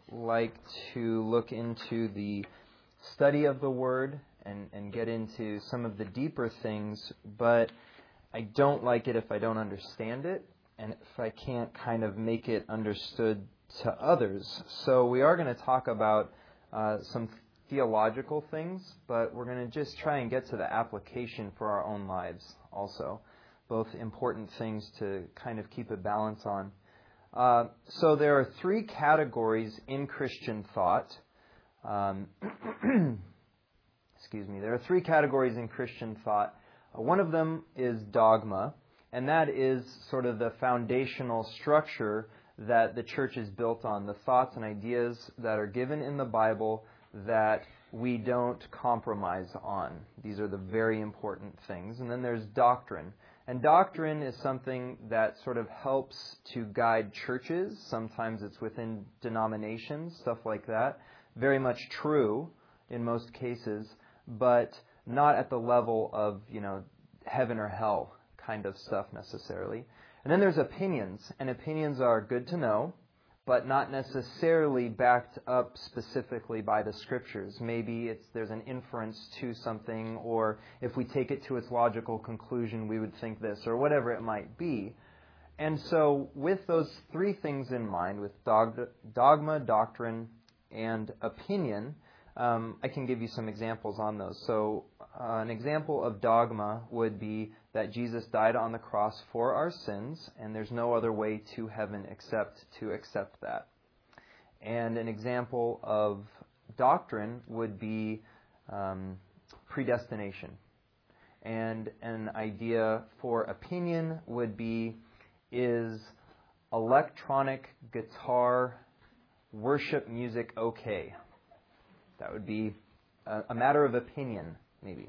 like to look into the study of the Word and get into some of the deeper things, but I don't like it if I don't understand it, and if I can't kind of make it understood to others. So we are going to talk about some theological things, but we're going to just try and get to the application for our own lives also. Both important things to kind of keep a balance on. So there are three categories in Christian thought. Excuse me. There are three categories in Christian thought. One of them is dogma, and that is sort of the foundational structure that the church is built on, the thoughts and ideas that are given in the Bible that we don't compromise on. These are the very important things. And then there's doctrine. And doctrine is something that sort of helps to guide churches. Sometimes it's within denominations, stuff like that. Very much true in most cases, but not at the level of, heaven or hell kind of stuff necessarily. And then there's opinions, and opinions are good to know, but not necessarily backed up specifically by the Scriptures. Maybe there's an inference to something, or if we take it to its logical conclusion, we would think this, or whatever it might be. And so with those three things in mind, with dogma, doctrine, and opinion, I can give you some examples on those. So an example of dogma would be that Jesus died on the cross for our sins, and there's no other way to heaven except to accept that. And an example of doctrine would be predestination. And an idea for opinion would be, is electronic guitar worship music okay? That would be a matter of opinion, maybe.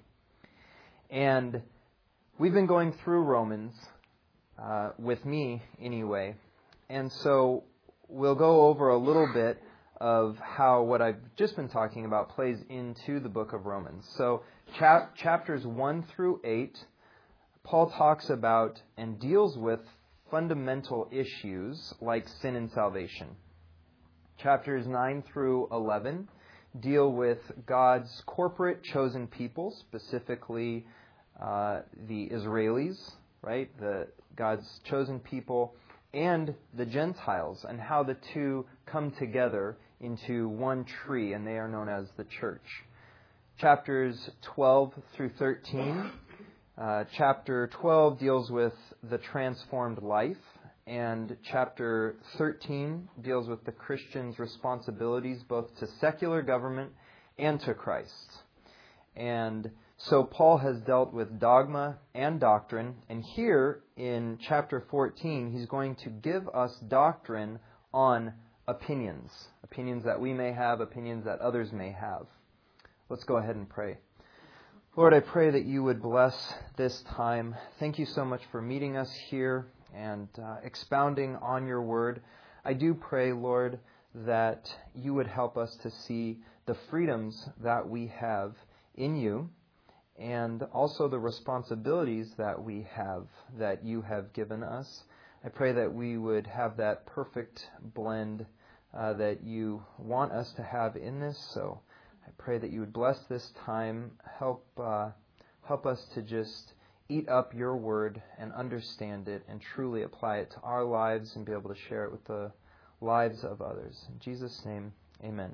And we've been going through Romans, with me anyway, and so we'll go over a little bit of how what I've just been talking about plays into the book of Romans. So chapters 1 through 8, Paul talks about and deals with fundamental issues like sin and salvation. Chapters 9 through 11 deal with God's corporate chosen people, specifically the Israelis, right? God's chosen people, and the Gentiles, and how the two come together into one tree, and they are known as the church. Chapters 12 through 13. Chapter 12 deals with the transformed life, and chapter 13 deals with the Christian's responsibilities both to secular government and to Christ. And so Paul has dealt with dogma and doctrine, and here in chapter 14 he's going to give us doctrine on opinions that we may have, opinions that others may have. Let's go ahead and pray. Lord, I pray that you would bless this time. Thank you so much for meeting us here and expounding on your word. I do pray, Lord, that you would help us to see the freedoms that we have in you, and also the responsibilities that we have, that you have given us. I pray that we would have that perfect blend that you want us to have in this. So I pray that you would bless this time, help us to just eat up your word and understand it and truly apply it to our lives and be able to share it with the lives of others. In Jesus' name, amen.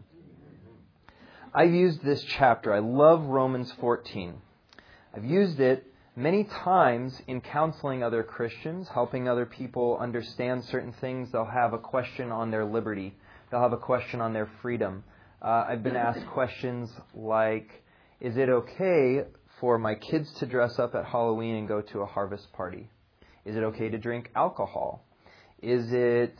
I've used this chapter. I love Romans 14. I've used it many times in counseling other Christians, helping other people understand certain things. They'll have a question on their liberty. They'll have a question on their freedom. I've been asked questions like, is it okay for my kids to dress up at Halloween and go to a harvest party? Is it okay to drink alcohol? Is it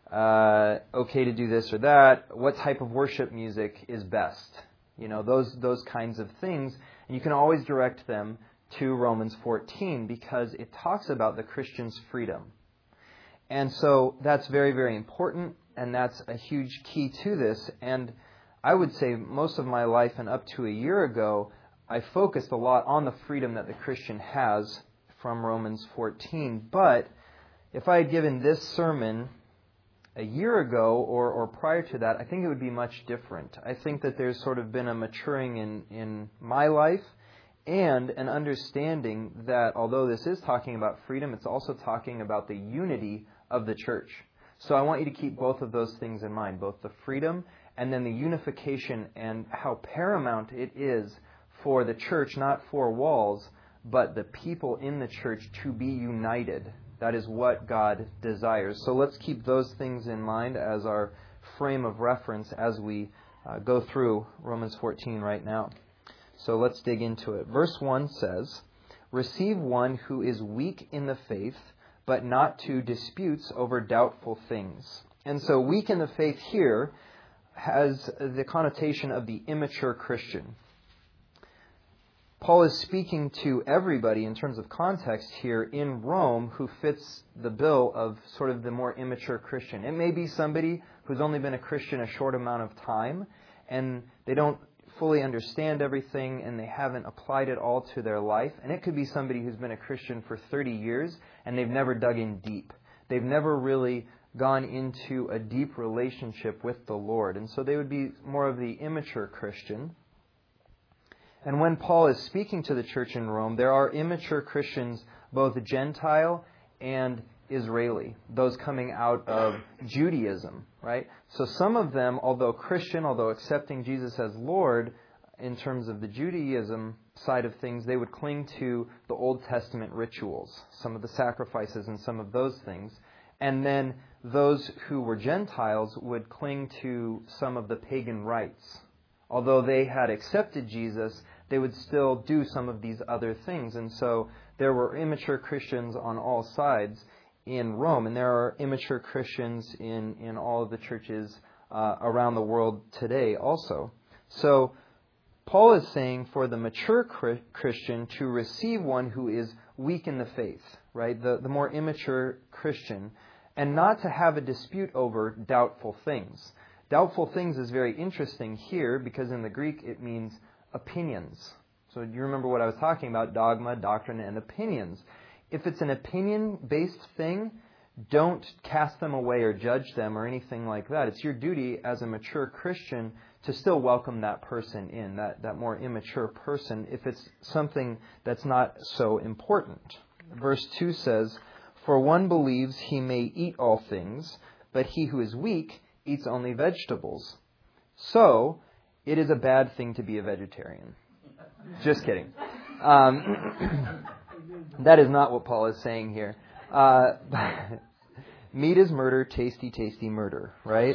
okay to do this or that? What type of worship music is best? Those kinds of things. And you can always direct them to Romans 14 because it talks about the Christian's freedom. And so that's very, very important, and that's a huge key to this. And I would say most of my life and up to a year ago, I focused a lot on the freedom that the Christian has from Romans 14. But if I had given this sermon a year ago or prior to that, I think it would be much different. I think that there's sort of been a maturing in my life and an understanding that although this is talking about freedom, it's also talking about the unity of the church. So I want you to keep both of those things in mind, both the freedom and then the unification and how paramount it is for the church, not four walls, but the people in the church to be united. That is what God desires. So let's keep those things in mind as our frame of reference as we go through Romans 14 right now. So let's dig into it. Verse 1 says, "Receive one who is weak in the faith, but not to disputes over doubtful things." And so weak in the faith here has the connotation of the immature Christian. Paul is speaking to everybody in terms of context here in Rome who fits the bill of sort of the more immature Christian. It may be somebody who's only been a Christian a short amount of time and they don't fully understand everything and they haven't applied it all to their life. And it could be somebody who's been a Christian for 30 years and they've never dug in deep. They've never really gone into a deep relationship with the Lord. And so they would be more of the immature Christian. And when Paul is speaking to the church in Rome, there are immature Christians, both Gentile and Israeli, those coming out of Judaism, right? So some of them, although Christian, although accepting Jesus as Lord, in terms of the Judaism side of things, they would cling to the Old Testament rituals, some of the sacrifices and some of those things. And then those who were Gentiles would cling to some of the pagan rites. Although they had accepted Jesus, they would still do some of these other things. And so there were immature Christians on all sides in Rome. And there are immature Christians in all of the churches around the world today also. So Paul is saying for the mature Christian to receive one who is weak in the faith, right? The more immature Christian, and not to have a dispute over doubtful things. Doubtful things is very interesting here because in the Greek it means opinions. So do you remember what I was talking about? Dogma, doctrine, and opinions. If it's an opinion-based thing, don't cast them away or judge them or anything like that. It's your duty as a mature Christian to still welcome that person in, that more immature person, if it's something that's not so important. Verse 2 says, "For one believes he may eat all things, but he who is weak eats only vegetables. So, it is a bad thing to be a vegetarian." Just kidding. That is not what Paul is saying here. Meat is murder, tasty, tasty murder, right?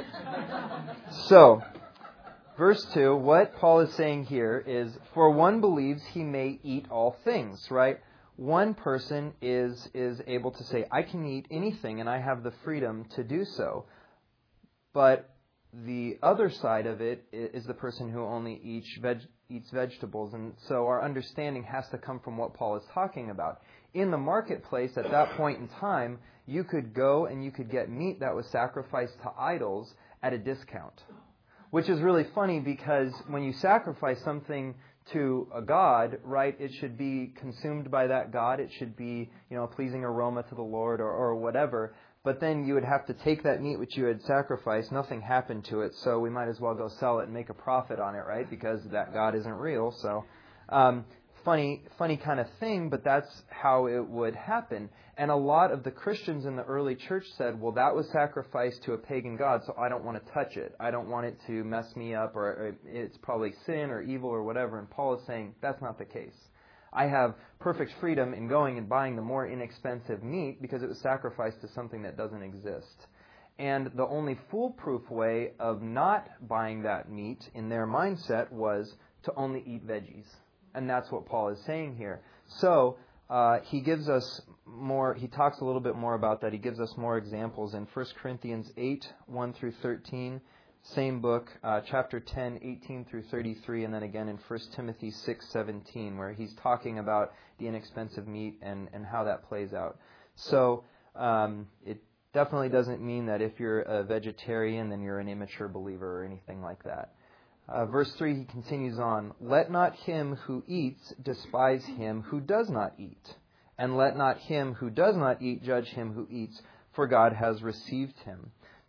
So, verse 2, what Paul is saying here is, for one believes he may eat all things, right? One person is able to say, I can eat anything and I have the freedom to do so. But the other side of it is the person who only eats vegetables. And so our understanding has to come from what Paul is talking about. In the marketplace at that point in time, you could go and you could get meat that was sacrificed to idols at a discount. Which is really funny because when you sacrifice something to a god, right, it should be consumed by that god. It should be, a pleasing aroma to the Lord or whatever. But then you would have to take that meat which you had sacrificed. Nothing happened to it, so we might as well go sell it and make a profit on it, right? Because that God isn't real. So funny kind of thing, but that's how it would happen. And a lot of the Christians in the early church said, well, that was sacrificed to a pagan god, so I don't want to touch it. I don't want it to mess me up, or it's probably sin or evil or whatever. And Paul is saying that's not the case. I have perfect freedom in going and buying the more inexpensive meat because it was sacrificed to something that doesn't exist. And the only foolproof way of not buying that meat in their mindset was to only eat veggies. And that's what Paul is saying here. So he gives us more, he talks a little bit more about that. He gives us more examples in 1 Corinthians 8, 1 through 13. Same book, chapter 10, 18 through 33, and then again in 1 Timothy 6, 17, where he's talking about the inexpensive meat and how that plays out. So it definitely doesn't mean that if you're a vegetarian, then you're an immature believer or anything like that. Verse 3, he continues on, "Let not him who eats despise him who does not eat, and let not him who does not eat judge him who eats, for God has received him."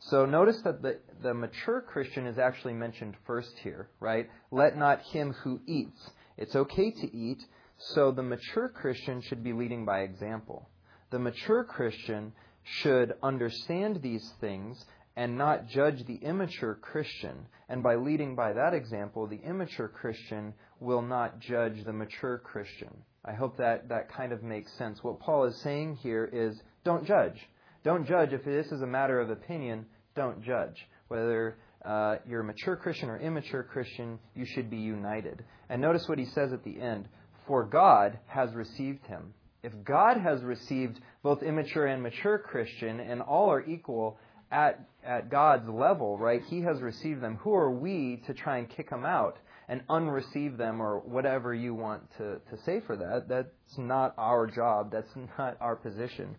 So notice that the mature Christian is actually mentioned first here, right? Let not him who eats. It's okay to eat, so the mature Christian should be leading by example. The mature Christian should understand these things and not judge the immature Christian. And by leading by that example, the immature Christian will not judge the mature Christian. I hope that kind of makes sense. What Paul is saying here is, don't judge. Don't judge. If this is a matter of opinion, don't judge. Whether you're a mature Christian or immature Christian, you should be united. And notice what he says at the end. For God has received him. If God has received both immature and mature Christian, and all are equal at God's level, right? He has received them. Who are we to try and kick them out and unreceive them, or whatever you want to say for that? That's not our job. That's not our position.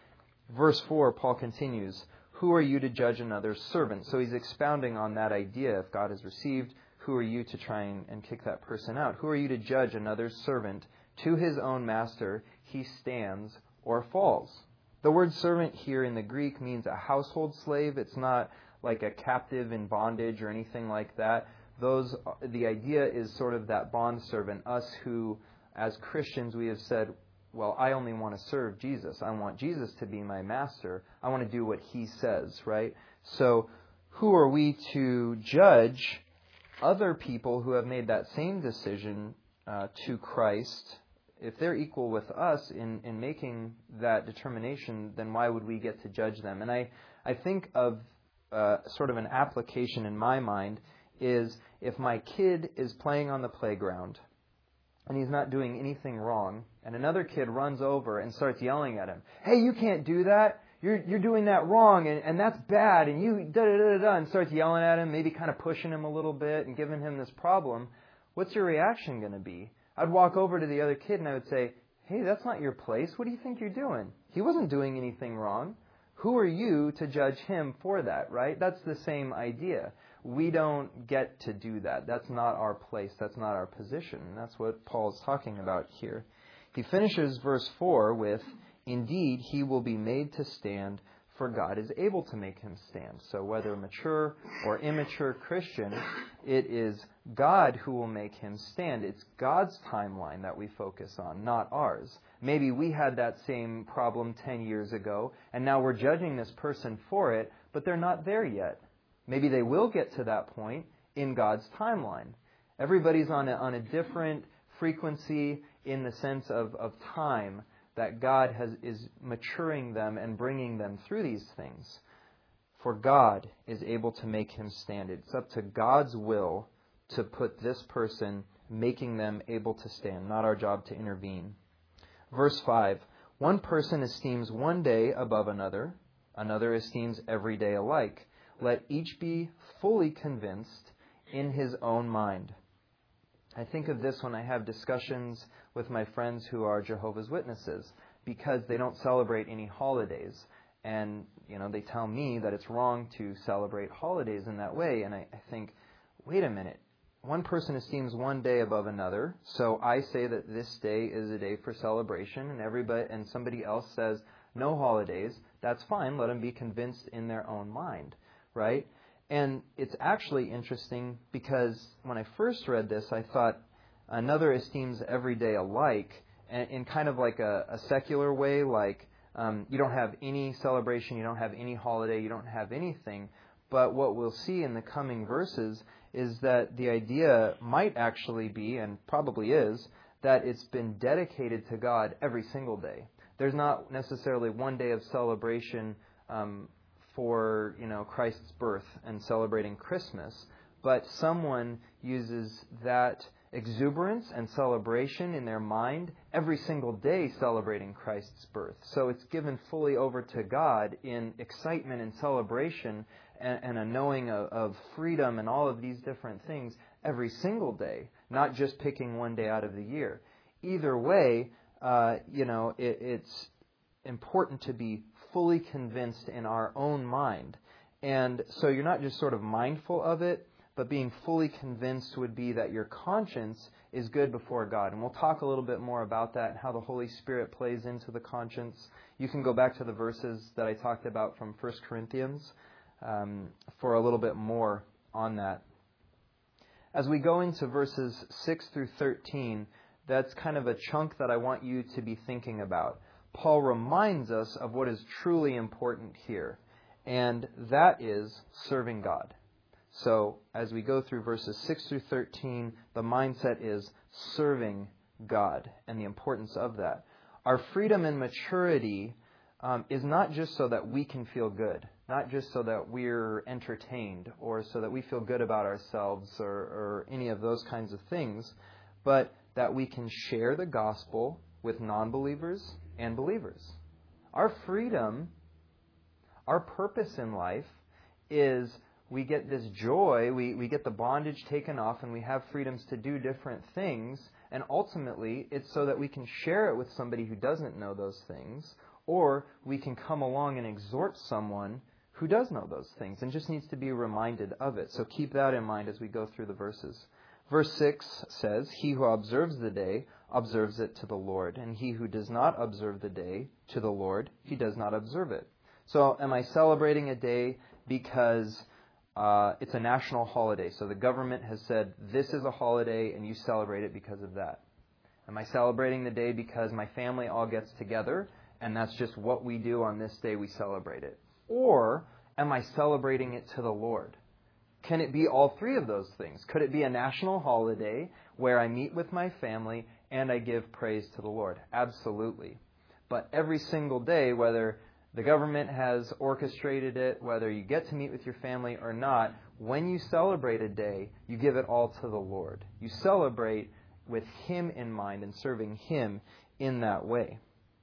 Verse 4, Paul continues, who are you to judge another's servant? So he's expounding on that idea. If God has received, who are you to try and kick that person out? Who are you to judge another's servant? To his own master he stands or falls. The word servant here in the Greek means a household slave. It's not like a captive in bondage or anything like that. The idea is sort of that bondservant, us who, as Christians, we have said, well, I only want to serve Jesus. I want Jesus to be my master. I want to do what he says, right? So who are we to judge other people who have made that same decision to Christ? If they're equal with us in making that determination, then why would we get to judge them? And I think of sort of an application in my mind is if my kid is playing on the playground and he's not doing anything wrong, and another kid runs over and starts yelling at him, hey, you can't do that. You're doing that wrong, and that's bad, and you da-da-da-da-da, and starts yelling at him, maybe kind of pushing him a little bit and giving him this problem, what's your reaction going to be? I'd walk over to the other kid and I would say, hey, that's not your place. What do you think you're doing? He wasn't doing anything wrong. Who are you to judge him for that, right? That's the same idea. We don't get to do that. That's not our place. That's not our position. And that's what Paul's talking about here. He finishes verse 4 with, indeed, he will be made to stand, for God is able to make him stand. So whether mature or immature Christian, it is God who will make him stand. It's God's timeline that we focus on, not ours. Maybe we had that same problem 10 years ago, and now we're judging this person for it, but they're not there yet. Maybe they will get to that point in God's timeline. Everybody's on a different frequency in the sense of time, that God is maturing them and bringing them through these things. For God is able to make him stand. It's up to God's will to put this person, making them able to stand. Not our job to intervene. Verse 5, one person esteems one day above another, another esteems every day alike. Let each be fully convinced in his own mind. I think of this when I have discussions with my friends who are Jehovah's Witnesses, because they don't celebrate any holidays. And, they tell me that it's wrong to celebrate holidays in that way. And I think, wait a minute. One person esteems one day above another. So I say that this day is a day for celebration, and somebody else says no holidays. That's fine. Let them be convinced in their own mind, right? And it's actually interesting because when I first read this, I thought another esteems every day alike in kind of like a secular way, like you don't have any celebration, you don't have any holiday, you don't have anything. But what we'll see in the coming verses is that the idea might actually be, and probably is, that it's been dedicated to God every single day. There's not necessarily one day of celebration for Christ's birth and celebrating Christmas, but someone uses that exuberance and celebration in their mind every single day celebrating Christ's birth. So it's given fully over to God in excitement and celebration and a knowing of freedom and all of these different things every single day, not just picking one day out of the year. Either way, it's important to be fully convinced in our own mind. And so you're not just sort of mindful of it, but being fully convinced would be that your conscience is good before God. And we'll talk a little bit more about that and how the Holy Spirit plays into the conscience. You can go back to the verses that I talked about from 1 Corinthians for a little bit more on that. As we go into verses 6 through 13, that's kind of a chunk that I want you to be thinking about. Paul reminds us of what is truly important here, and that is serving God. So as we go through verses 6 through 13, the mindset is serving God and the importance of that. Our freedom and maturity is not just so that we can feel good, not just so that we're entertained or so that we feel good about ourselves or any of those kinds of things, but that we can share the gospel with non-believers and believers. Our freedom, our purpose in life is we get this joy, we get the bondage taken off, and we have freedoms to do different things, and ultimately it's so that we can share it with somebody who doesn't know those things, or we can come along and exhort someone who does know those things and just needs to be reminded of it. So keep that in mind as we go through the verses. Verse 6 says, "He who observes the day observes it to the Lord, and he who does not observe the day to the Lord, he does not observe it." So am I celebrating a day because it's a national holiday? So the government has said, this is a holiday and you celebrate it because of that. Am I celebrating the day because my family all gets together and that's just what we do on this day, we celebrate it? Or am I celebrating it to the Lord? Can it be all three of those things? Could it be a national holiday where I meet with my family and I give praise to the Lord? Absolutely. But every single day, whether the government has orchestrated it, whether you get to meet with your family or not, when you celebrate a day, you give it all to the Lord. You celebrate with Him in mind and serving Him in that way.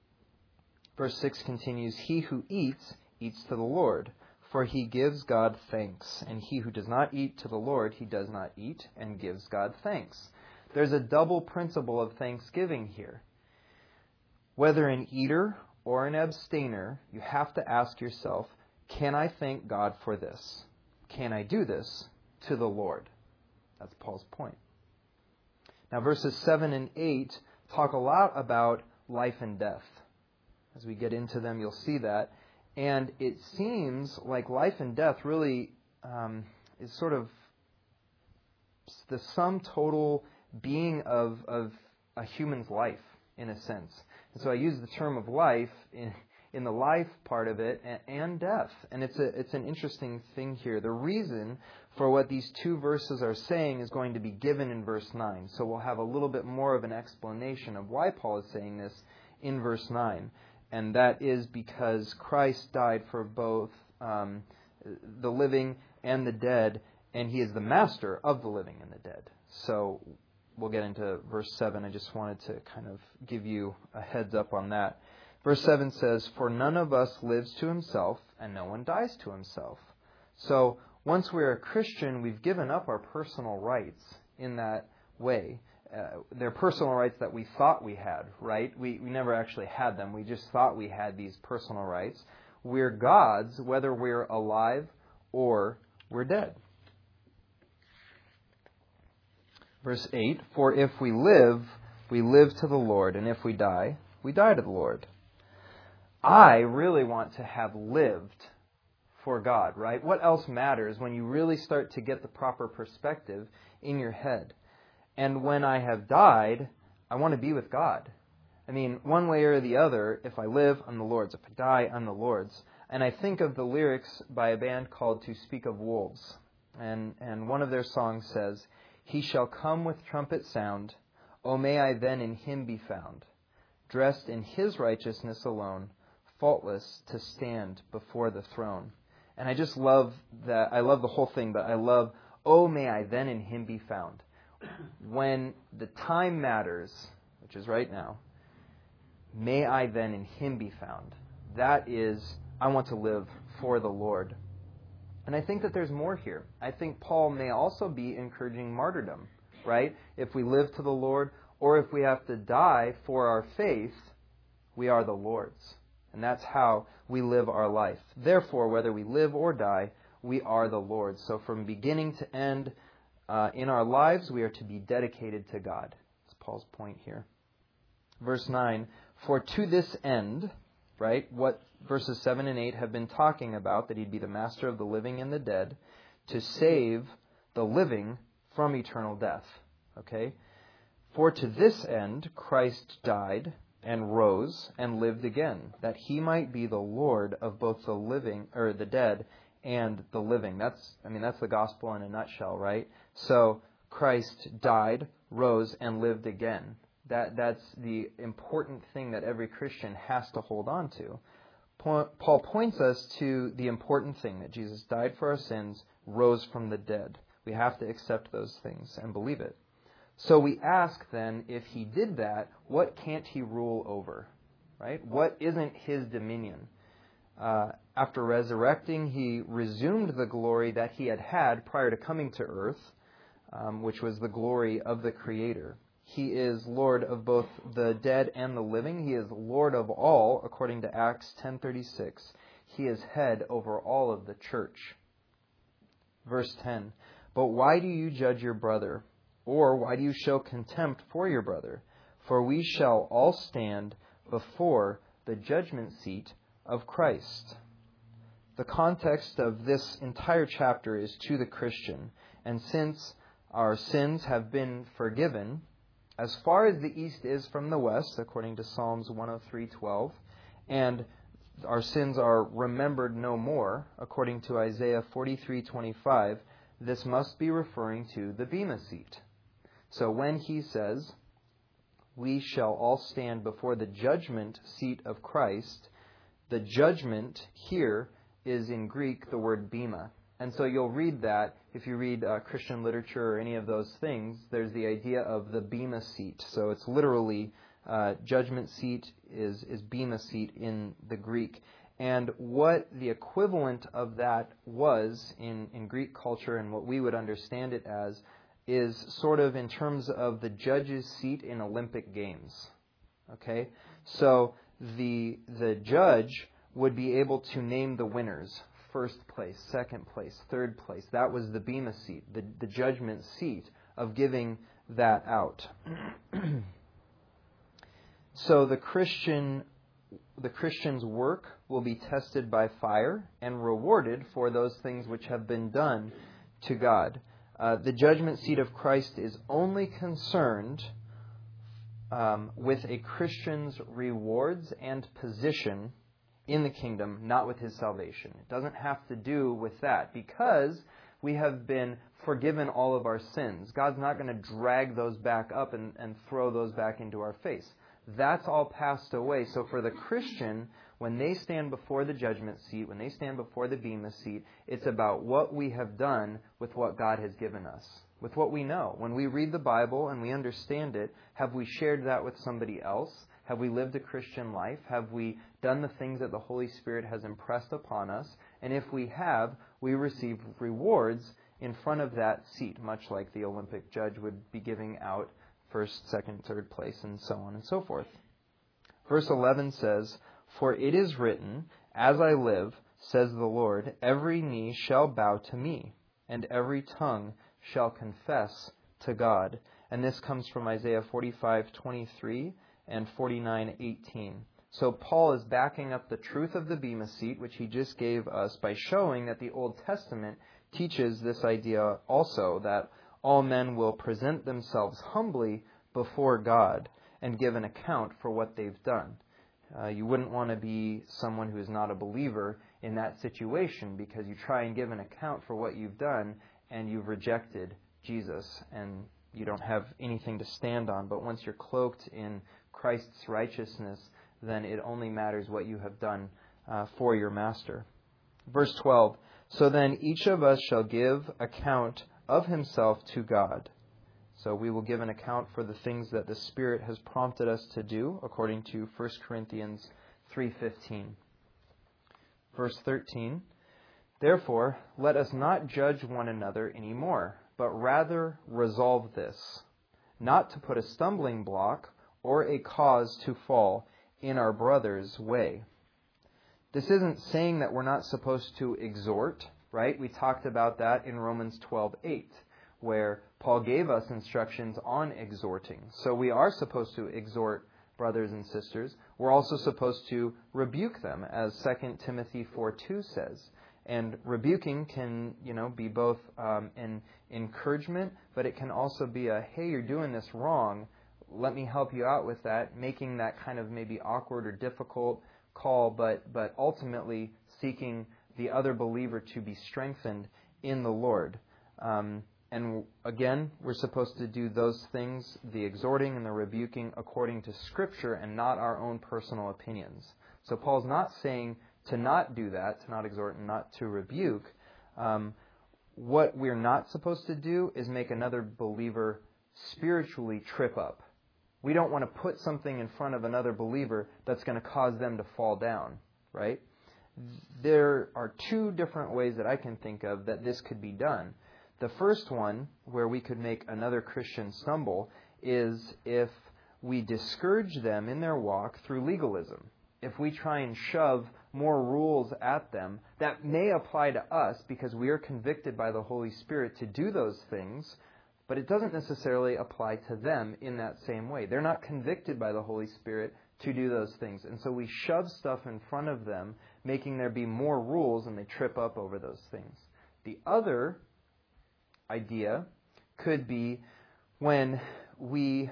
Verse 6 continues, "He who eats, eats to the Lord, for he gives God thanks. And he who does not eat to the Lord, he does not eat and gives God thanks." There's a double principle of thanksgiving here. Whether an eater or an abstainer, you have to ask yourself, can I thank God for this? Can I do this to the Lord? That's Paul's point. Now verses 7 and 8 talk a lot about life and death. As we get into them, you'll see that. And it seems like life and death really is sort of the sum total being of a human's life, in a sense. And so I use the term of life in the life part of it and death. And it's an interesting thing here. The reason for what these two verses are saying is going to be given in verse 9. So we'll have a little bit more of an explanation of why Paul is saying this in verse 9. And that is because Christ died for both the living and the dead, and He is the master of the living and the dead. So we'll get into verse 7. I just wanted to kind of give you a heads up on that. Verse 7 says, "For none of us lives to himself, and no one dies to himself." So once we're a Christian, we've given up our personal rights in that way. They're personal rights that we thought we had, right? We never actually had them. We just thought we had these personal rights. We're God's, whether we're alive or we're dead. Verse 8, "For if we live to the Lord, and if we die to the Lord." I really want to have lived for God, right? What else matters when you really start to get the proper perspective in your head? And when I have died, I want to be with God. I mean, one way or the other, if I live, I'm the Lord's. If I die, I'm the Lord's. And I think of the lyrics by a band called To Speak of Wolves. And one of their songs says, "He shall come with trumpet sound. O may I then in Him be found, dressed in His righteousness alone, faultless to stand before the throne." And I just love that. I love the whole thing, but I love, "O may I then in Him be found." When the time matters, which is right now, may I then in Him be found. That is, I want to live for the Lord. And I think that there's more here. I think Paul may also be encouraging martyrdom, right? If we live to the Lord, or if we have to die for our faith, we are the Lord's. And that's how we live our life. Therefore, whether we live or die, we are the Lord's. So from beginning to end, in our lives, we are to be dedicated to God. That's Paul's point here. Verse 9, "For to this end," right? What verses 7 and 8 have been talking about, that he'd be the master of the living and the dead, to save the living from eternal death. Okay? For to this end Christ died and rose and lived again, that he might be the Lord of both the living, or the dead, and the living. That's the gospel in a nutshell, right? So Christ died, rose, and lived again. That's the important thing that every Christian has to hold on to. Paul points us to the important thing, that Jesus died for our sins, rose from the dead. We have to accept those things and believe it. So we ask then, if he did that, what can't he rule over? Right? What isn't his dominion? After resurrecting, he resumed the glory that he had had prior to coming to earth, which was the glory of the Creator. He is Lord of both the dead and the living. He is Lord of all, according to Acts 10:36. He is head over all of the church. Verse 10, but why do you judge your brother? Or why do you show contempt for your brother? For we shall all stand before the judgment seat of Christ. The context of this entire chapter is to the Christian. And since our sins have been forgiven, as far as the east is from the west, according to Psalms 103:12, and our sins are remembered no more, according to Isaiah 43:25, this must be referring to the Bema seat. So when he says, we shall all stand before the judgment seat of Christ, the judgment here is in Greek the word bema. And so you'll read that, if you read Christian literature or any of those things, there's the idea of the bema seat. So it's literally, judgment seat is bema seat in the Greek. And what the equivalent of that was in Greek culture, and what we would understand it as, is sort of in terms of the judge's seat in Olympic Games. Okay? So the judge would be able to name the winners. First place, second place, third place. That was the bema seat, the judgment seat of giving that out. So the Christian's work will be tested by fire and rewarded for those things which have been done to God. The judgment seat of Christ is only concerned with a Christian's rewards and position in the kingdom, not with his salvation. It doesn't have to do with that, because we have been forgiven all of our sins. God's not going to drag those back up and throw those back into our face. That's all passed away. So for the Christian, when they stand before the judgment seat, when they stand before the bema seat, it's about what we have done with what God has given us, with what we know. When we read the Bible and we understand it, have we shared that with somebody else? Have we lived a Christian life? Have we done the things that the Holy Spirit has impressed upon us? And if we have, we receive rewards in front of that seat, much like the Olympic judge would be giving out first, second, third place, and so on and so forth. Verse 11 says, for it is written, as I live, says the Lord, every knee shall bow to me, and every tongue shall confess to God. And this comes from Isaiah 45:23 and 49:18. So Paul is backing up the truth of the bema seat, which he just gave us, by showing that the Old Testament teaches this idea also, that all men will present themselves humbly before God and give an account for what they've done. You wouldn't want to be someone who is not a believer in that situation, because you try and give an account for what you've done and you've rejected Jesus and you don't have anything to stand on. But once you're cloaked in Christ's righteousness, then it only matters what you have done for your master. Verse 12, so then each of us shall give account of himself to God. So we will give an account for the things that the Spirit has prompted us to do, according to 1 Corinthians 3:15. Verse 13, therefore, let us not judge one another anymore, but rather resolve this, not to put a stumbling block or a cause to fall in our brother's way. This isn't saying that we're not supposed to exhort, right? We talked about that in Romans 12:8, where Paul gave us instructions on exhorting. So we are supposed to exhort brothers and sisters, we're also supposed to rebuke them, as 2 Timothy 4:2 says. And rebuking can, be both an encouragement, but it can also be a, hey, you're doing this wrong. Let me help you out with that, making that kind of maybe awkward or difficult call, but ultimately seeking the other believer to be strengthened in the Lord. And again, we're supposed to do those things, the exhorting and the rebuking, according to Scripture and not our own personal opinions. So Paul's not saying to not do that, to not exhort and not to rebuke. What we're not supposed to do is make another believer spiritually trip up. We don't want to put something in front of another believer that's going to cause them to fall down, right? There are two different ways that I can think of that this could be done. The first one, where we could make another Christian stumble, is if we discourage them in their walk through legalism. If we try and shove more rules at them that may apply to us because we are convicted by the Holy Spirit to do those things, but it doesn't necessarily apply to them in that same way. They're not convicted by the Holy Spirit to do those things. And so we shove stuff in front of them, making there be more rules, and they trip up over those things. The other idea could be when we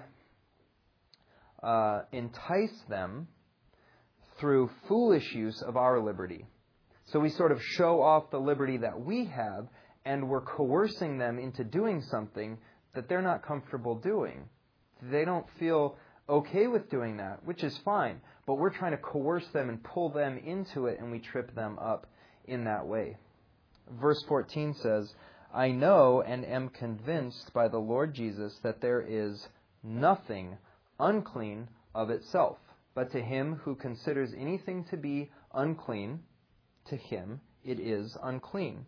entice them through foolish use of our liberty. So we sort of show off the liberty that we have, and we're coercing them into doing something that they're not comfortable doing. They don't feel okay with doing that, which is fine, but we're trying to coerce them and pull them into it, and we trip them up in that way. Verse 14 says, I know and am convinced by the Lord Jesus that there is nothing unclean of itself, but to him who considers anything to be unclean, to him it is unclean.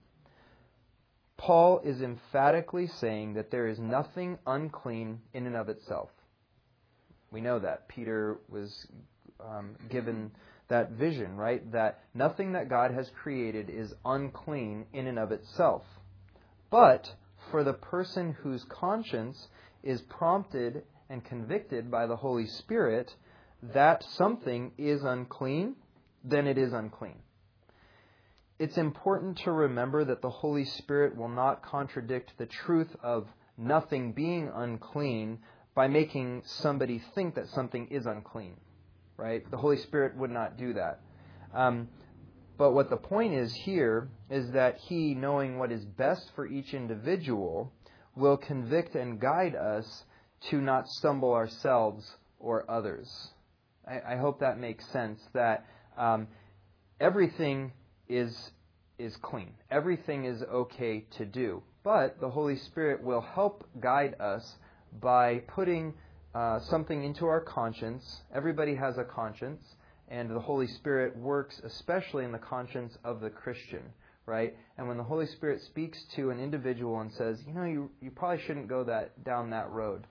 Paul is emphatically saying that there is nothing unclean in and of itself. We know that. Peter was given that vision, right? That nothing that God has created is unclean in and of itself. But for the person whose conscience is prompted and convicted by the Holy Spirit that something is unclean, then it is unclean. It's important to remember that the Holy Spirit will not contradict the truth of nothing being unclean by making somebody think that something is unclean, right? The Holy Spirit would not do that. But what the point is here is that He, knowing what is best for each individual, will convict and guide us to not stumble ourselves or others. I hope that makes sense, that everything is clean. Everything is okay to do. But the Holy Spirit will help guide us by putting something into our conscience. Everybody has a conscience, and the Holy Spirit works especially in the conscience of the Christian, right? And when the Holy Spirit speaks to an individual and says, you probably shouldn't go down that road.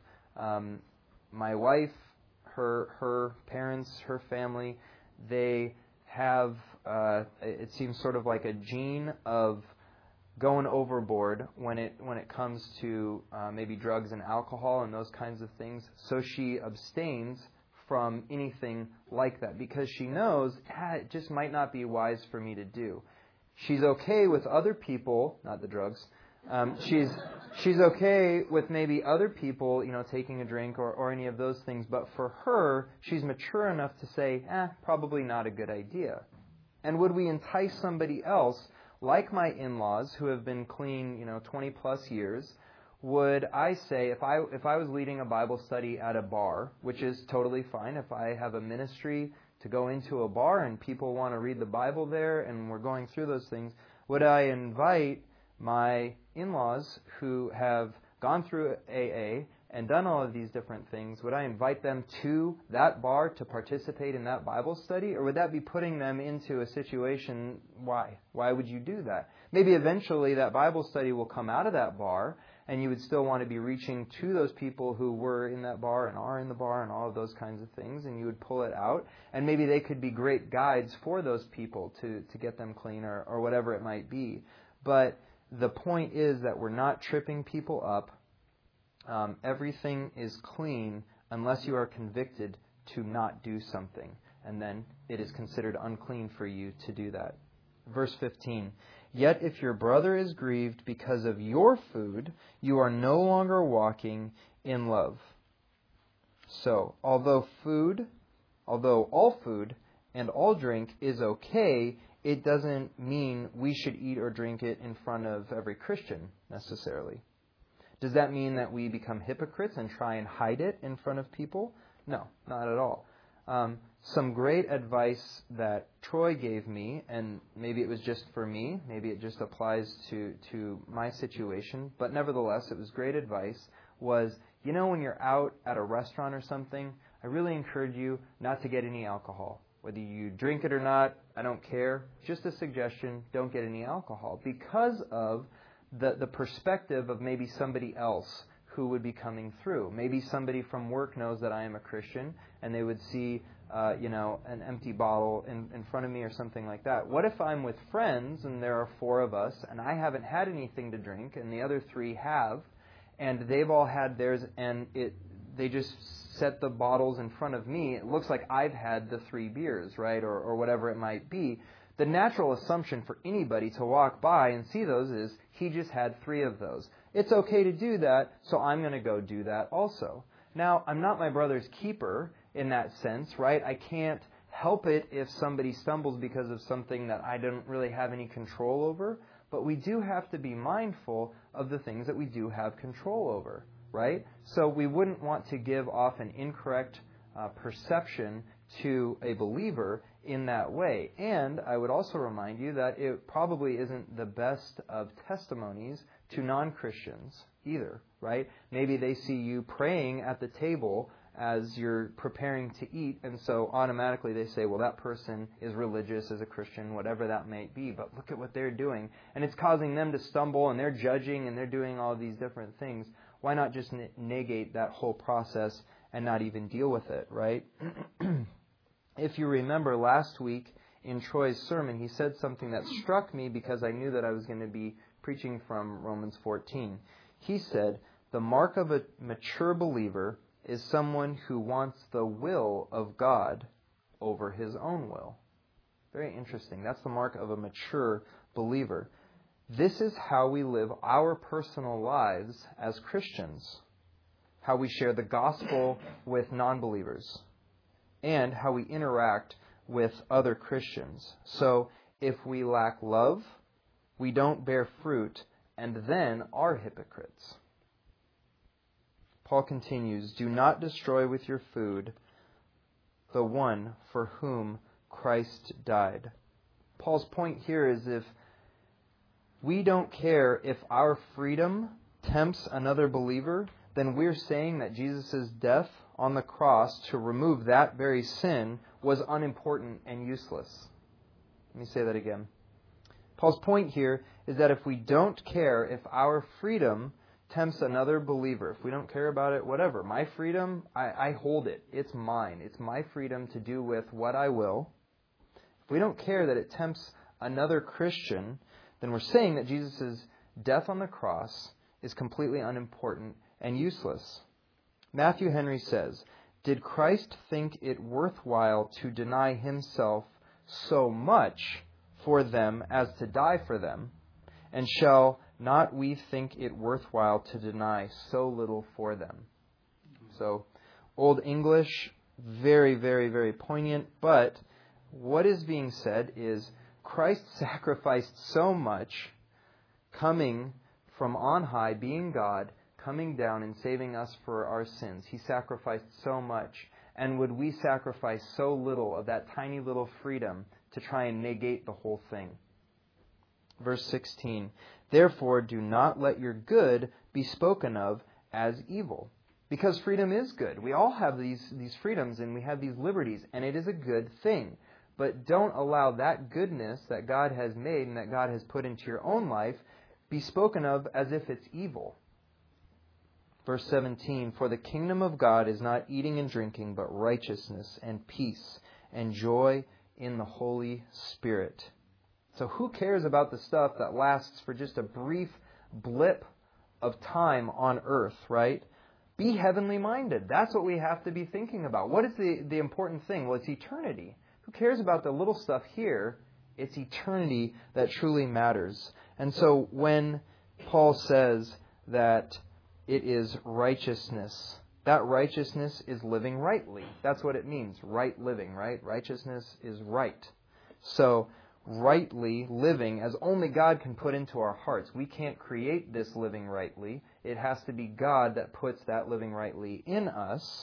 My wife, her parents, her family, they have, it seems sort of like a gene of going overboard when it comes to maybe drugs and alcohol and those kinds of things. So she abstains from anything like that because she knows it just might not be wise for me to do. She's okay with other people, not the drugs. She's okay with maybe other people, taking a drink or any of those things. But for her, she's mature enough to say, probably not a good idea. And would we entice somebody else, like my in-laws, who have been clean, 20 plus years? Would I say, if I was leading a Bible study at a bar, which is totally fine, if I have a ministry to go into a bar and people want to read the Bible there and we're going through those things, would I invite my in-laws who have gone through AA and done all of these different things, would I invite them to that bar to participate in that Bible study? Or would that be putting them into a situation, why? Why would you do that? Maybe eventually that Bible study will come out of that bar, and you would still want to be reaching to those people who were in that bar and are in the bar and all of those kinds of things, and you would pull it out. And maybe they could be great guides for those people to get them clean or whatever it might be. But the point is that we're not tripping people up. Everything is clean unless you are convicted to not do something, and then it is considered unclean for you to do that. Verse 15, yet if your brother is grieved because of your food, you are no longer walking in love. So, although all food and all drink is okay, it doesn't mean we should eat or drink it in front of every Christian necessarily. Does that mean that we become hypocrites and try and hide it in front of people? No, not at all. Some great advice that Troy gave me, and maybe it was just for me, maybe it just applies to my situation, but nevertheless it was great advice, was, when you're out at a restaurant or something, I really encourage you not to get any alcohol. Whether you drink it or not, I don't care. Just a suggestion, don't get any alcohol, because of the perspective of maybe somebody else who would be coming through. Maybe somebody from work knows that I am a Christian, and they would see, an empty bottle in front of me or something like that. What if I'm with friends, and there are 4 of us, and I haven't had anything to drink, and the other 3 have, and they've all had theirs, and they just set the bottles in front of me. It looks like I've had the 3 beers, right, or whatever it might be. The natural assumption for anybody to walk by and see those is, he just had 3 of those. It's okay to do that, so I'm going to go do that also. Now, I'm not my brother's keeper in that sense, right? I can't help it if somebody stumbles because of something that I don't really have any control over, but we do have to be mindful of the things that we do have control over, right? So we wouldn't want to give off an incorrect perception to a believer in that way. And I would also remind you that it probably isn't the best of testimonies to non-Christians either, right? Maybe they see you praying at the table as you're preparing to eat, and so automatically they say, well, that person is religious, is a Christian, whatever that might be, but look at what they're doing. And it's causing them to stumble, and they're judging, and they're doing all these different things. Why not just negate that whole process and not even deal with it, right? If you remember last week in Troy's sermon, he said something that struck me because I knew that I was going to be preaching from Romans 14. He said, the mark of a mature believer is someone who wants the will of God over his own will. Very interesting. That's the mark of a mature believer. This is how we live our personal lives as Christians, how we share the gospel with non-believers, and how we interact with other Christians. So if we lack love, we don't bear fruit, and then are hypocrites. Paul continues, do not destroy with your food the one for whom Christ died. Paul's point here is if we don't care if our freedom tempts another believer, then we're saying that Jesus' death on the cross to remove that very sin was unimportant and useless. Let me say that again. Paul's point here is that if we don't care if our freedom tempts another believer, if we don't care about it, whatever, my freedom, I hold it. It's mine. It's my freedom to do with what I will. If we don't care that it tempts another Christian, then we're saying that Jesus' death on the cross is completely unimportant and useless. Matthew Henry says, did Christ think it worthwhile to deny himself so much for them as to die for them? And shall not we think it worthwhile to deny so little for them? So, Old English, very, very, very poignant, but what is being said is Christ sacrificed so much, coming from on high, being God, coming down and saving us for our sins. He sacrificed so much. And would we sacrifice so little of that tiny little freedom to try and negate the whole thing? Verse 16, therefore do not let your good be spoken of as evil. Because freedom is good. We all have these freedoms and we have these liberties, and it is a good thing. But don't allow that goodness that God has made and that God has put into your own life be spoken of as if it's evil. Verse 17, for the kingdom of God is not eating and drinking, but righteousness and peace and joy in the Holy Spirit. So who cares about the stuff that lasts for just a brief blip of time on earth, right? Be heavenly minded. That's what we have to be thinking about. What is the important thing? Well, it's eternity. Who cares about the little stuff here? It's eternity that truly matters. And so when Paul says that it is righteousness, that righteousness is living rightly. That's what it means, right living, right? Righteousness is right. So rightly living, as only God can put into our hearts. We can't create this living rightly. It has to be God that puts that living rightly in us.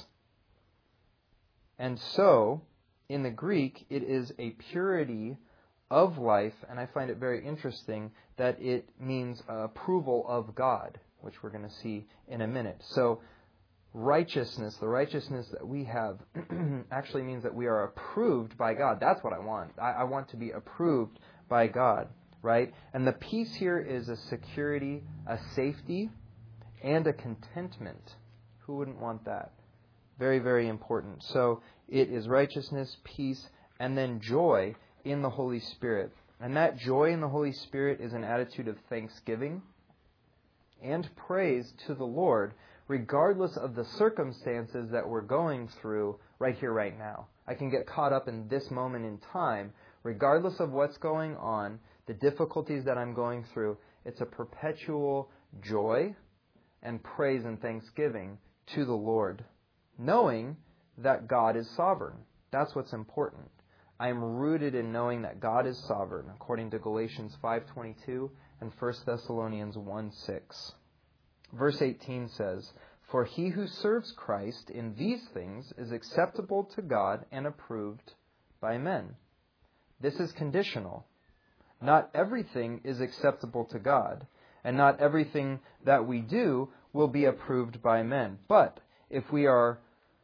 And so, in the Greek, it is a purity of life, and I find it very interesting that it means approval of God, which we're going to see in a minute. So, righteousness, the righteousness that we have, actually means that we are approved by God. That's what I want. I want to be approved by God, right? And the peace here is a security, a safety, and a contentment. Who wouldn't want that? Very, very important. So it is righteousness, peace, and then joy in the Holy Spirit. And that joy in the Holy Spirit is an attitude of thanksgiving and praise to the Lord, regardless of the circumstances that we're going through right here, right now. I can get caught up in this moment in time, regardless of what's going on, the difficulties that I'm going through. It's a perpetual joy and praise and thanksgiving to the Lord, knowing that God is sovereign. That's what's important. I am rooted in knowing that God is sovereign, according to Galatians 5:22 and 1 Thessalonians 1:6. Verse 18 says, "For he who serves Christ in these things is acceptable to God and approved by men." This is conditional. Not everything is acceptable to God, and not everything that we do will be approved by men. But if we are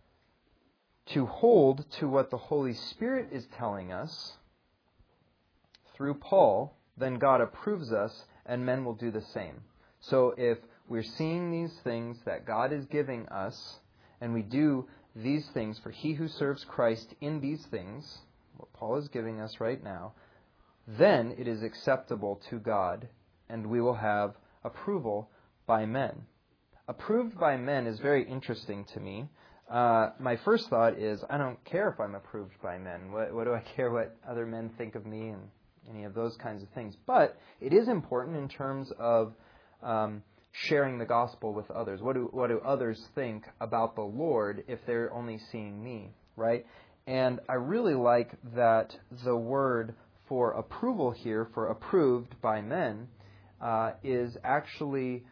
to hold to what the Holy Spirit is telling us through Paul, then God approves us, and men will do the same. So if we're seeing these things that God is giving us, and we do these things, for he who serves Christ in these things, what Paul is giving us right now, then it is acceptable to God, and we will have approval by men. Approved by men is very interesting to me. My first thought is, I don't care if I'm approved by men. What do I care what other men think of me and any of those kinds of things? But it is important in terms of sharing the gospel with others. What do others think about the Lord if they're only seeing me, right? And I really like that the word for approval here, for approved by men, is actually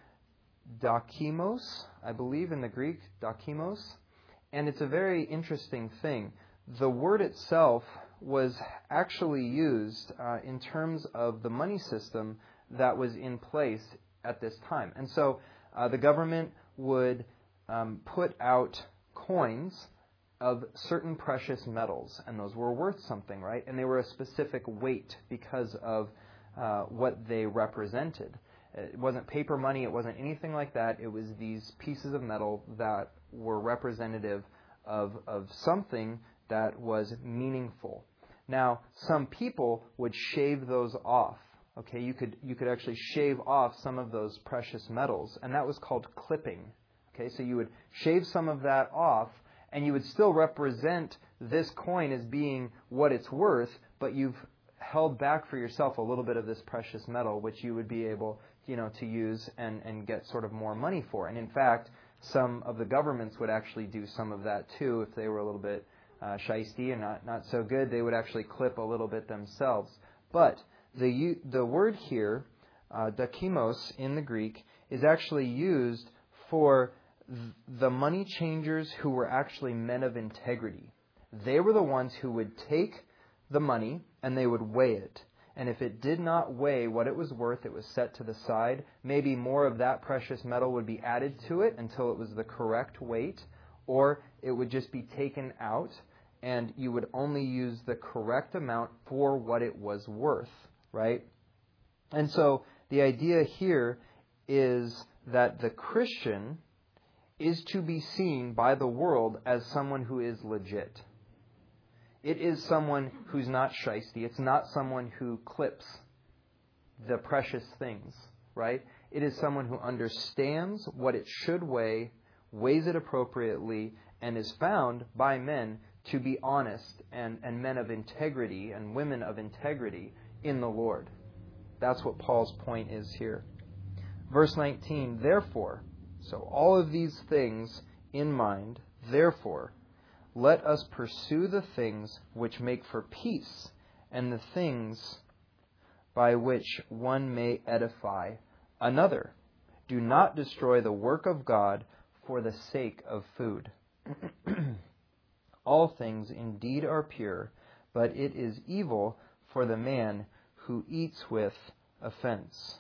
dokimos, I believe in the Greek, dokimos. And it's a very interesting thing. The word itself was actually used in terms of the money system that was in place at this time. And so the government would put out coins of certain precious metals, and those were worth something, right? And they were a specific weight because of what they represented. It wasn't paper money, it wasn't anything like that. It was these pieces of metal that were representative of something that was meaningful. Now, some people would shave those off. Okay, you could actually shave off some of those precious metals, and that was called clipping. Okay, so you would shave some of that off, and you would still represent this coin as being what it's worth, but you've held back for yourself a little bit of this precious metal, which you would be able, to use and get sort of more money for. And in fact, some of the governments would actually do some of that too. If they were a little bit shiesty and not so good, they would actually clip a little bit themselves. But the word here, dokimos in the Greek, is actually used for the money changers who were actually men of integrity. They were the ones who would take the money and they would weigh it. And if it did not weigh what it was worth, it was set to the side. Maybe more of that precious metal would be added to it until it was the correct weight, or it would just be taken out, and you would only use the correct amount for what it was worth, right? And so the idea here is that the Christian is to be seen by the world as someone who is legit. It is someone who's not shiesty. It's not someone who clips the precious things, right? It is someone who understands what it should weigh, weighs it appropriately, and is found by men to be honest and men of integrity and women of integrity in the Lord. That's what Paul's point is here. Verse 19, therefore, so all of these things in mind, therefore, let us pursue the things which make for peace and the things by which one may edify another. Do not destroy the work of God for the sake of food. All things indeed are pure, but it is evil for the man who eats with offense.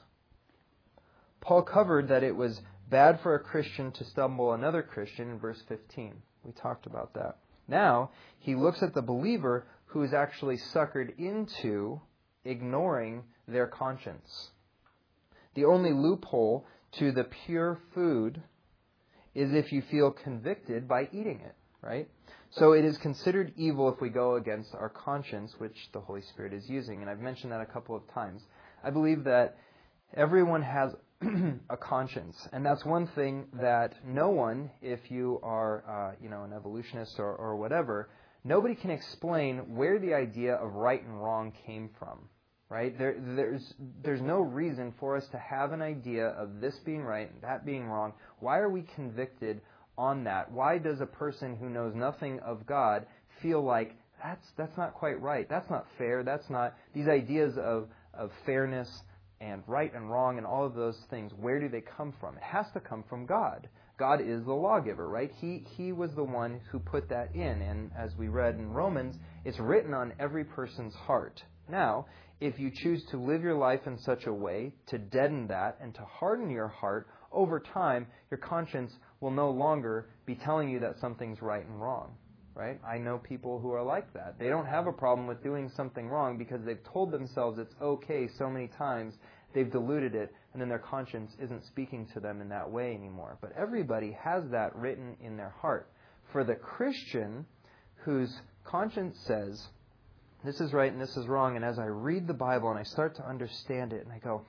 Paul covered that it was bad for a Christian to stumble another Christian in verse 15. We talked about that. Now, he looks at the believer who is actually suckered into ignoring their conscience. The only loophole to the pure food is if you feel convicted by eating it, right? So it is considered evil if we go against our conscience, which the Holy Spirit is using. And I've mentioned that a couple of times. I believe that everyone has a conscience. And that's one thing that no one, if you are an evolutionist or whatever, nobody can explain where the idea of right and wrong came from. Right? There's no reason for us to have an idea of this being right and that being wrong. Why are we convicted on that? Why does a person who knows nothing of God feel like that's not quite right? That's not fair. That's not these ideas of fairness and right and wrong and all of those things. Where do they come from? It has to come from God. God is the lawgiver, right? He was the one who put that in. And as we read in Romans, it's written on every person's heart. Now, if you choose to live your life in such a way to deaden that and to harden your heart, over time, your conscience will no longer be telling you that something's right and wrong, right? I know people who are like that. They don't have a problem with doing something wrong because they've told themselves it's okay so many times, they've diluted it, and then their conscience isn't speaking to them in that way anymore. But everybody has that written in their heart. For the Christian whose conscience says, this is right and this is wrong, and as I read the Bible and I start to understand it and I go,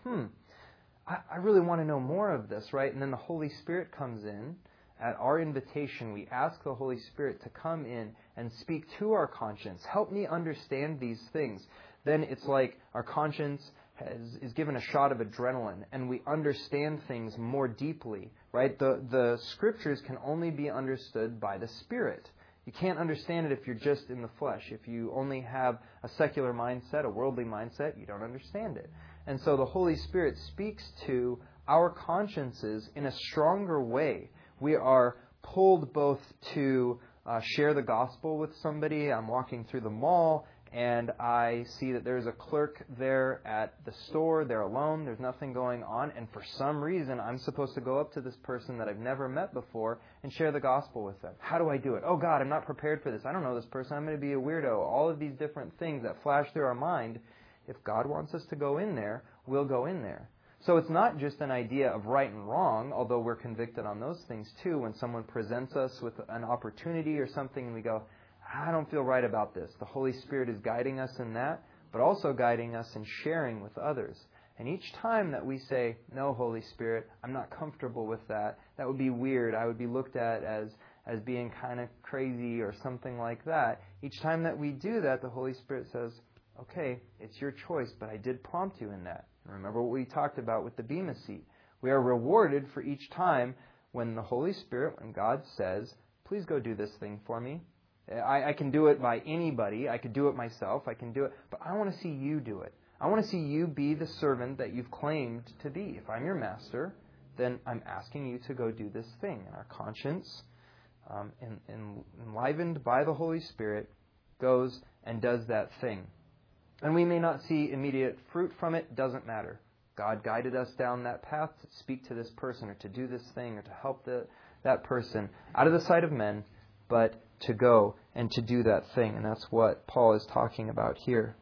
I really want to know more of this, right? And then the Holy Spirit comes in. At our invitation, we ask the Holy Spirit to come in and speak to our conscience. Help me understand these things. Then it's like our conscience is given a shot of adrenaline and we understand things more deeply, right? The Scriptures can only be understood by the Spirit. You can't understand it if you're just in the flesh. If you only have a secular mindset, a worldly mindset, you don't understand it. And so the Holy Spirit speaks to our consciences in a stronger way. We are pulled both to share the gospel with somebody. I'm walking through the mall and I see that there's a clerk there at the store. They're alone. There's nothing going on. And for some reason, I'm supposed to go up to this person that I've never met before and share the gospel with them. How do I do it? Oh, God, I'm not prepared for this. I don't know this person. I'm going to be a weirdo. All of these different things that flash through our mind. If God wants us to go in there, we'll go in there. So it's not just an idea of right and wrong, although we're convicted on those things too. When someone presents us with an opportunity or something and we go, I don't feel right about this. The Holy Spirit is guiding us in that, but also guiding us in sharing with others. And each time that we say, no, Holy Spirit, I'm not comfortable with that, that would be weird. I would be looked at as being kind of crazy or something like that. Each time that we do that, the Holy Spirit says, okay, it's your choice, but I did prompt you in that. Remember what we talked about with the Bema seat. We are rewarded for each time when the Holy Spirit, when God says, please go do this thing for me. I can do it by anybody. I could do it myself. I can do it. But I want to see you do it. I want to see you be the servant that you've claimed to be. If I'm your master, then I'm asking you to go do this thing. And our conscience, enlivened by the Holy Spirit, goes and does that thing. And we may not see immediate fruit from it. Doesn't matter. God guided us down that path to speak to this person or to do this thing or to help that person out of the sight of men, but to go and to do that thing. And that's what Paul is talking about here.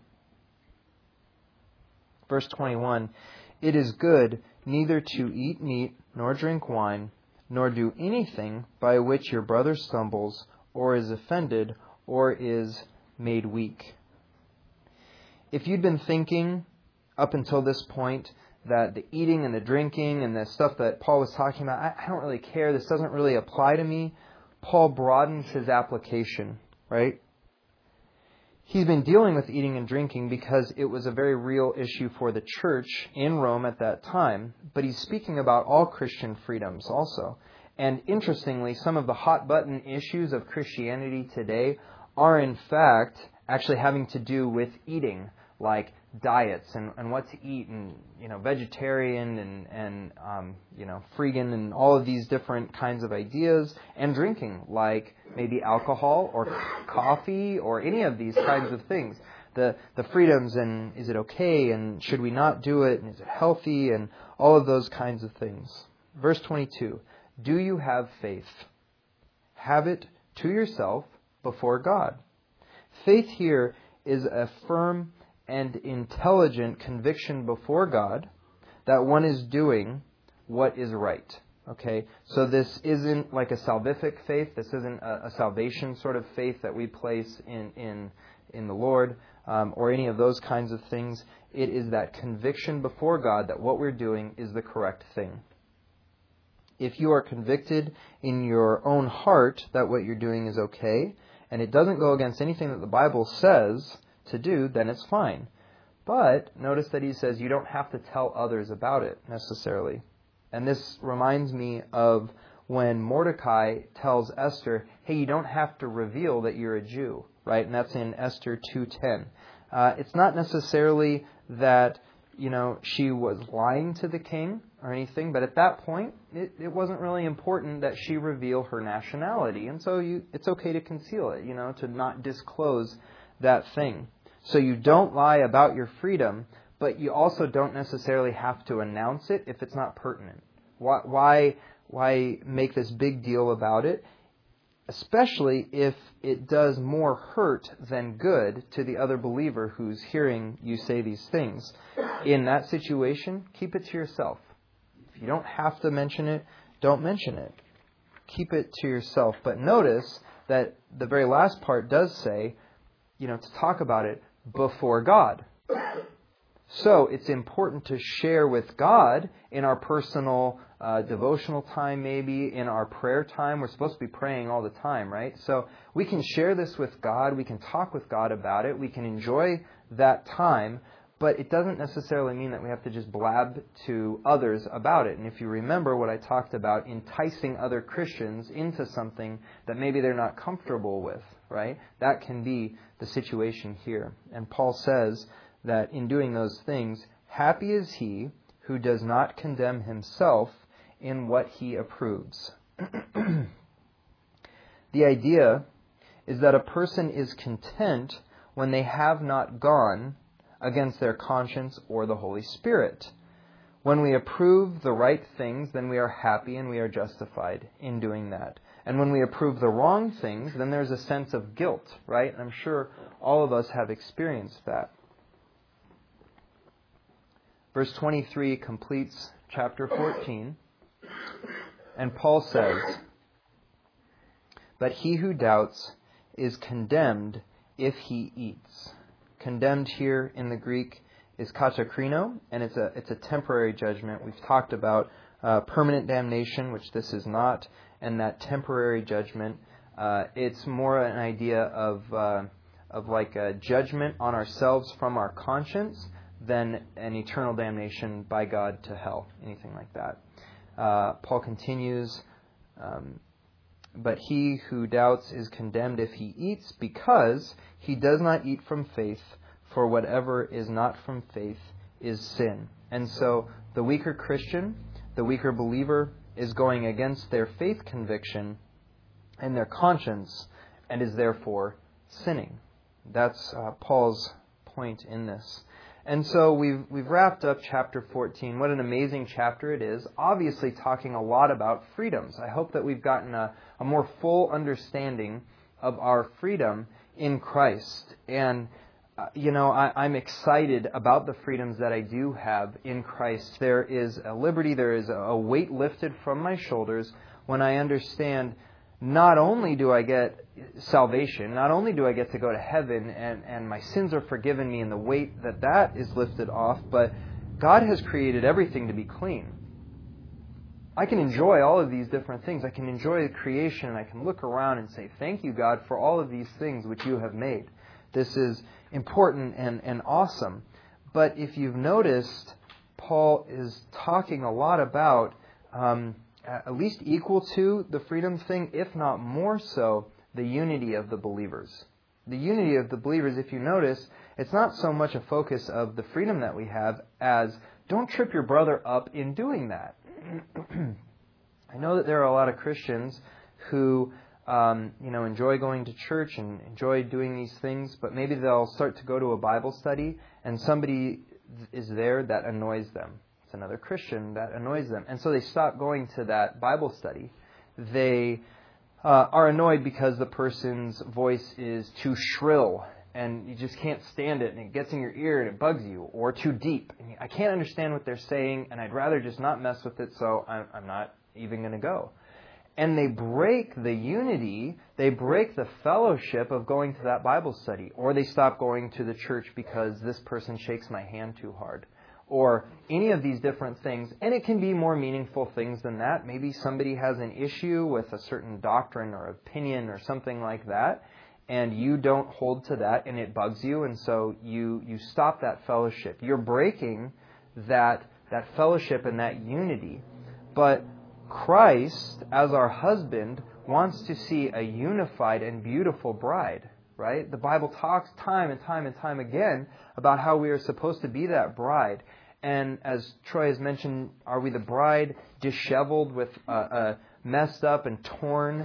Verse 21, it is good neither to eat meat nor drink wine, nor do anything by which your brother stumbles or is offended or is made weak. If you'd been thinking up until this point that the eating and the drinking and the stuff that Paul was talking about, I don't really care. This doesn't really apply to me. Paul broadens his application, right? He's been dealing with eating and drinking because it was a very real issue for the church in Rome at that time, but he's speaking about all Christian freedoms also. And interestingly, some of the hot button issues of Christianity today are in fact actually having to do with eating, like diets and what to eat, and vegetarian and freegan and all of these different kinds of ideas, and drinking, like maybe alcohol or coffee or any of these kinds of things. The freedoms, and is it okay, and should we not do it, and is it healthy, and all of those kinds of things. Verse 22, do you have faith? Have it to yourself before God. Faith here is a firm and intelligent conviction before God that one is doing what is right. Okay, so this isn't like a salvific faith. This isn't a salvation sort of faith that we place in the Lord or any of those kinds of things. It is that conviction before God that what we're doing is the correct thing. If you are convicted in your own heart that what you're doing is okay, and it doesn't go against anything that the Bible says to do, then it's fine. But notice that he says you don't have to tell others about it necessarily. And this reminds me of when Mordecai tells Esther, hey, you don't have to reveal that you're a Jew, right? And that's in Esther 2:10. It's not necessarily that, she was lying to the king or anything, but at that point, it wasn't really important that she reveal her nationality. And so it's okay to conceal it, to not disclose that thing. So you don't lie about your freedom, but you also don't necessarily have to announce it if it's not pertinent. Why make this big deal about it? Especially if it does more hurt than good to the other believer who's hearing you say these things. In that situation, keep it to yourself. If you don't have to mention it, don't mention it. Keep it to yourself. But notice that the very last part does say, to talk about it before God. So it's important to share with God in our personal devotional time, maybe in our prayer time. We're supposed to be praying all the time, right? So we can share this with God. We can talk with God about it. We can enjoy that time. But it doesn't necessarily mean that we have to just blab to others about it. And if you remember what I talked about, enticing other Christians into something that maybe they're not comfortable with, right? That can be the situation here. And Paul says that in doing those things, happy is he who does not condemn himself in what he approves. The idea is that a person is content when they have not gone against their conscience or the Holy Spirit. When we approve the right things, then we are happy and we are justified in doing that. And when we approve the wrong things, then there's a sense of guilt, right? And I'm sure all of us have experienced that. Verse 23 completes chapter 14. And Paul says, but he who doubts is condemned if he eats. Condemned here in the Greek is katakrino, and it's a temporary judgment. We've talked about permanent damnation, which this is not, and that temporary judgment. It's more an idea of like a judgment on ourselves from our conscience than an eternal damnation by God to hell, anything like that. Paul continues, but he who doubts is condemned if he eats, because he does not eat from faith, for whatever is not from faith is sin. And so the weaker Christian, the weaker believer, is going against their faith conviction and their conscience, and is therefore sinning. That's Paul's point in this. And so we've wrapped up chapter 14. What an amazing chapter it is. Obviously talking a lot about freedoms. I hope that we've gotten a more full understanding of our freedom in Christ. And, I'm excited about the freedoms that I do have in Christ. There is a liberty, there is a weight lifted from my shoulders when I understand not only do I get salvation, not only do I get to go to heaven and my sins are forgiven me and the weight that is lifted off, but God has created everything to be clean. I can enjoy all of these different things. I can enjoy the creation, and I can look around and say, thank you, God, for all of these things which you have made. This is important and awesome. But if you've noticed, Paul is talking a lot about, at least equal to the freedom thing, if not more so, the unity of the believers. The unity of the believers, if you notice, it's not so much a focus of the freedom that we have as don't trip your brother up in doing that. I know that there are a lot of Christians who enjoy going to church and enjoy doing these things, but maybe they'll start to go to a Bible study and somebody is there that annoys them. It's another Christian that annoys them. And so they stop going to that Bible study. They are annoyed because the person's voice is too shrill and you just can't stand it and it gets in your ear and it bugs you, or too deep. And I can't understand what they're saying and I'd rather just not mess with it, so I'm not even going to go. And they break the unity, they break the fellowship of going to that Bible study. Or they stop going to the church because this person shakes my hand too hard. Or any of these different things. And it can be more meaningful things than that. Maybe somebody has an issue with a certain doctrine or opinion or something like that, and you don't hold to that and it bugs you, and so you stop that fellowship. You're breaking that fellowship and that unity. But Christ, as our husband, wants to see a unified and beautiful bride, right? The Bible talks time and time and time again about how we are supposed to be that bride. And as Troy has mentioned, are we the bride disheveled with a messed up and torn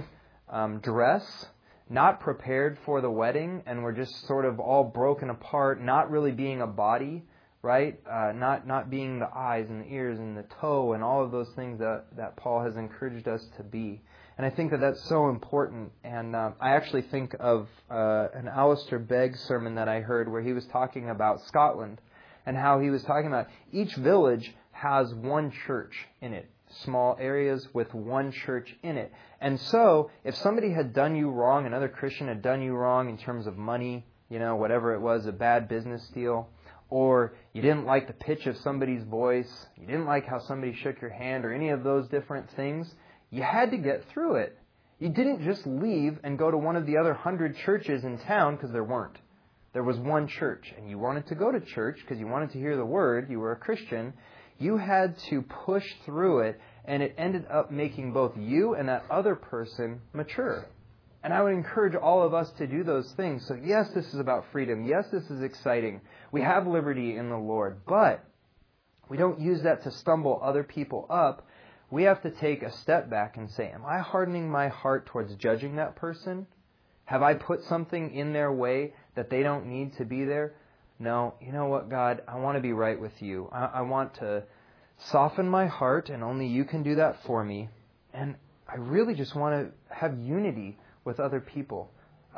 dress, not prepared for the wedding, and we're just sort of all broken apart, not really being a body, right? Not being the eyes and the ears and the toe and all of those things that Paul has encouraged us to be. And I think that that's so important. And I actually think of an Alistair Begg sermon that I heard where he was talking about Scotland and how he was talking about each village has one church in it, small areas with one church in it. And so if somebody had done you wrong, another Christian had done you wrong in terms of money, whatever it was, a bad business deal, or you didn't like the pitch of somebody's voice, you didn't like how somebody shook your hand, or any of those different things, you had to get through it. You didn't just leave and go to one of the other 100 churches in town, because there weren't. There was one church, and you wanted to go to church because you wanted to hear the word, you were a Christian. You had to push through it, and it ended up making both you and that other person mature. And I would encourage all of us to do those things. So yes, this is about freedom. Yes, this is exciting. We have liberty in the Lord. But we don't use that to stumble other people up. We have to take a step back and say, am I hardening my heart towards judging that person? Have I put something in their way that they don't need to be there? No. You know what, God? I want to be right with you. I want to soften my heart, and only you can do that for me. And I really just want to have unity with other people.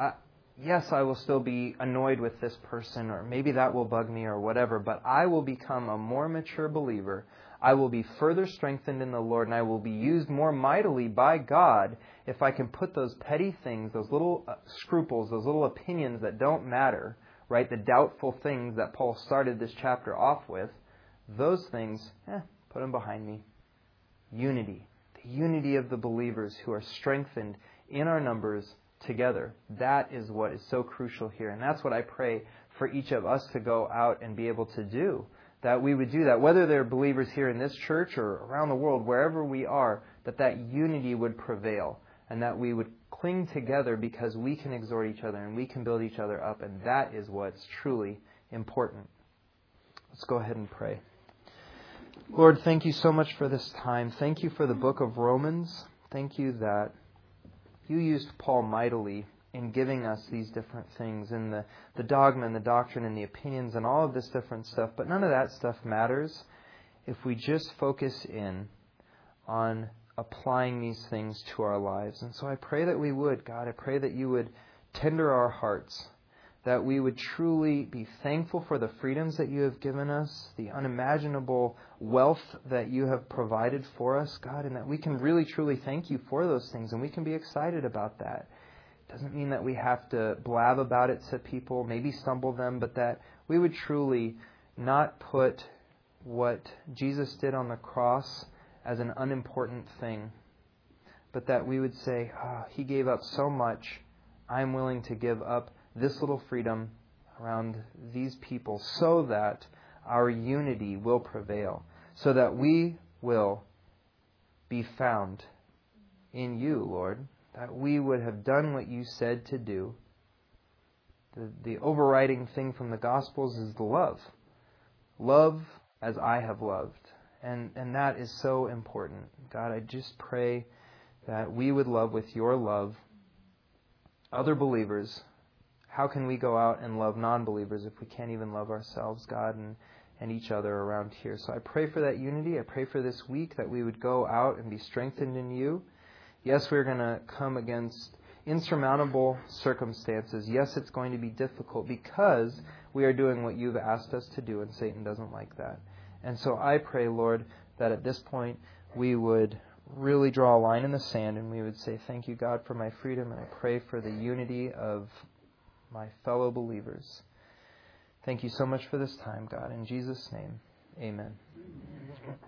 Yes, I will still be annoyed with this person, or maybe that will bug me or whatever, but I will become a more mature believer. I will be further strengthened in the Lord, and I will be used more mightily by God if I can put those petty things, those little scruples, those little opinions that don't matter, right? The doubtful things that Paul started this chapter off with, those things, put them behind me. Unity. The unity of the believers who are strengthened in our numbers together. That is what is so crucial here. And that's what I pray for each of us to go out and be able to do. That we would do that, whether they're believers here in this church or around the world, wherever we are, that unity would prevail. And that we would cling together because we can exhort each other and we can build each other up. And that is what's truly important. Let's go ahead and pray. Lord, thank you so much for this time. Thank you for the book of Romans. Thank you that you used Paul mightily in giving us these different things, and the dogma and the doctrine and the opinions and all of this different stuff. But none of that stuff matters if we just focus in on applying these things to our lives. And so I pray that we would, God. I pray that you would tender our hearts, that we would truly be thankful for the freedoms that you have given us, the unimaginable wealth that you have provided for us, God, and that we can really, truly thank you for those things, and we can be excited about that. It doesn't mean that we have to blab about it to people, maybe stumble them, but that we would truly not put what Jesus did on the cross as an unimportant thing, but that we would say, He gave up so much, I'm willing to give up this little freedom around these people so that our unity will prevail, so that we will be found in you, Lord, that we would have done what you said to do. The overriding thing from the Gospels is the love. Love as I have loved. And that is so important. God, I just pray that we would love with your love other believers. How can we go out and love non-believers if we can't even love ourselves, God, and each other around here? So I pray for that unity. I pray for this week that we would go out and be strengthened in you. Yes, we're going to come against insurmountable circumstances. Yes, it's going to be difficult because we are doing what you've asked us to do, and Satan doesn't like that. And so I pray, Lord, that at this point we would really draw a line in the sand and we would say, thank you, God, for my freedom, and I pray for the unity of my fellow believers. Thank you so much for this time, God. In Jesus' name, amen.